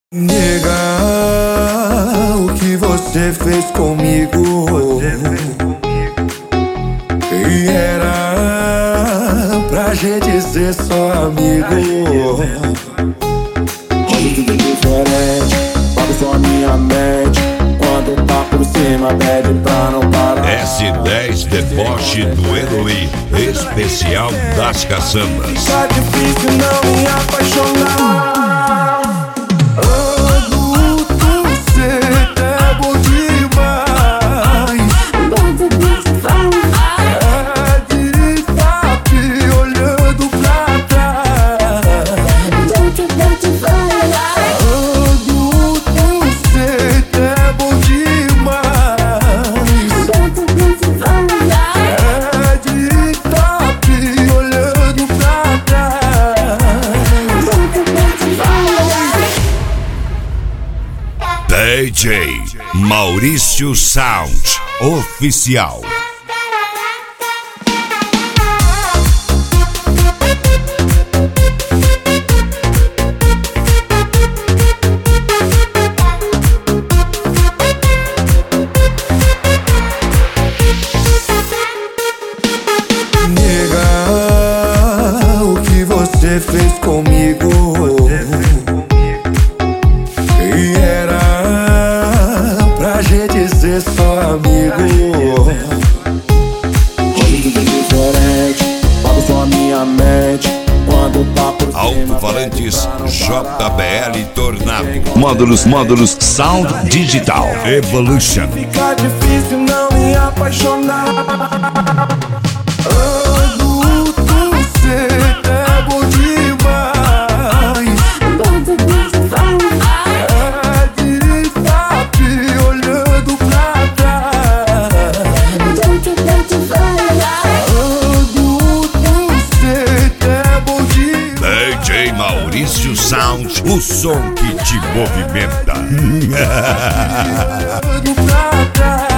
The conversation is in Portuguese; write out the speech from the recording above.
Nega, o que você fez comigo? E era pra gente ser só amigo. Hoje tudo é diferente, pago só a minha mente. Quando tá por cima, pede pra não parar. S10 Deboche do Eloy, especial das caçambas. Tá difícil não me apaixonar. DJ Maurício Sound Oficial. Nega, o que você fez comigo? E era pra gente ser só amigo. Hoje tudo é diferente, pago só a minha mente. Quando tá por cima, Alto-falantes JBL Tornado. Módulos Sound Digital Evolution. fica difícil não me apaixonar. DJ Maurício Sound, o som que te movimenta.